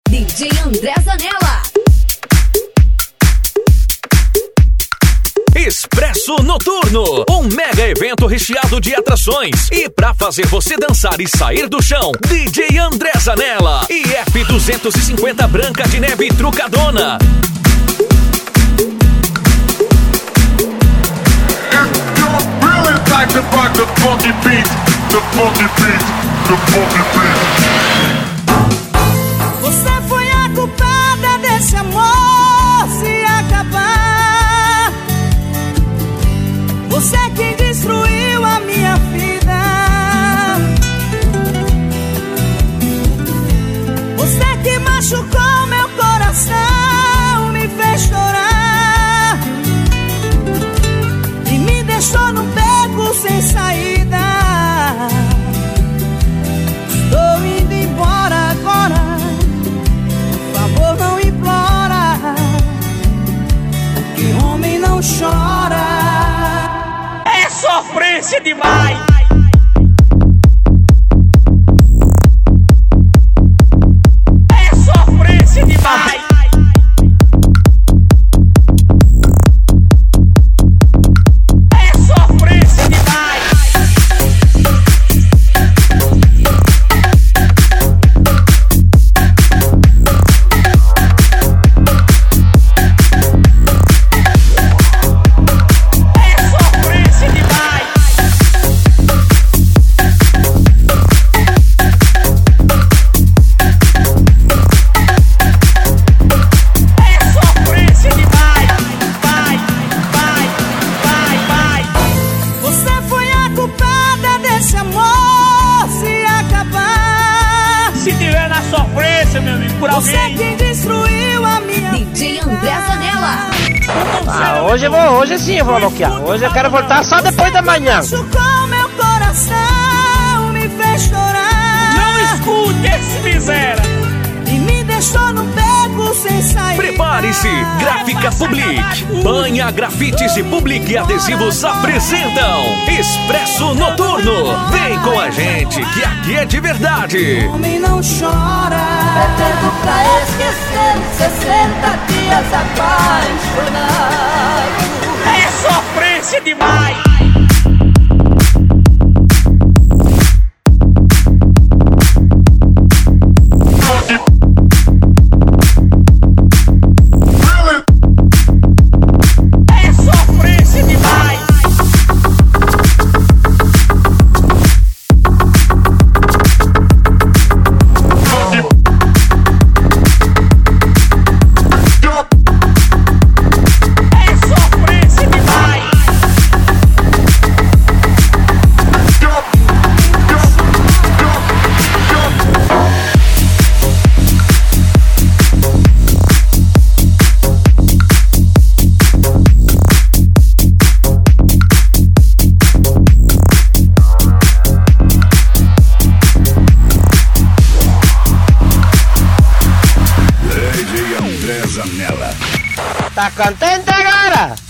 DJ André Zanella. Expresso Noturno, um mega evento recheado de atrações. E pra fazer você dançar e sair do chão, DJ André Zanella e F250 Branca de Neve Trucadona. Você foi a culpada desse amor se acabar. Você é quem destruiu a minha vida. Você é que machucou meu coração, me fez chorar e me deixou num beco sem saída. Estou indo embora agora, por favor não implora, porque homem não chora. É sofrência demais! É sofrência demais! É sofrência demais! Você é quem destruiu a minha DJ André Zanella. Hoje sim eu vou bloquear. Hoje eu quero voltar só depois da manhã. Machucou meu coração, me fez chorar. Não escute esse miséria. E me deixou no beco sem sair. Prepare-se, Gráfica Public, Banha Grafites e Public Adesivos apresentam Expresso Noturno. Vem com a gente, que aqui é de verdade. Homem não chora. Bebendo pra esquecer 60 dias apaixonado. É sofrência demais! Tá contente agora?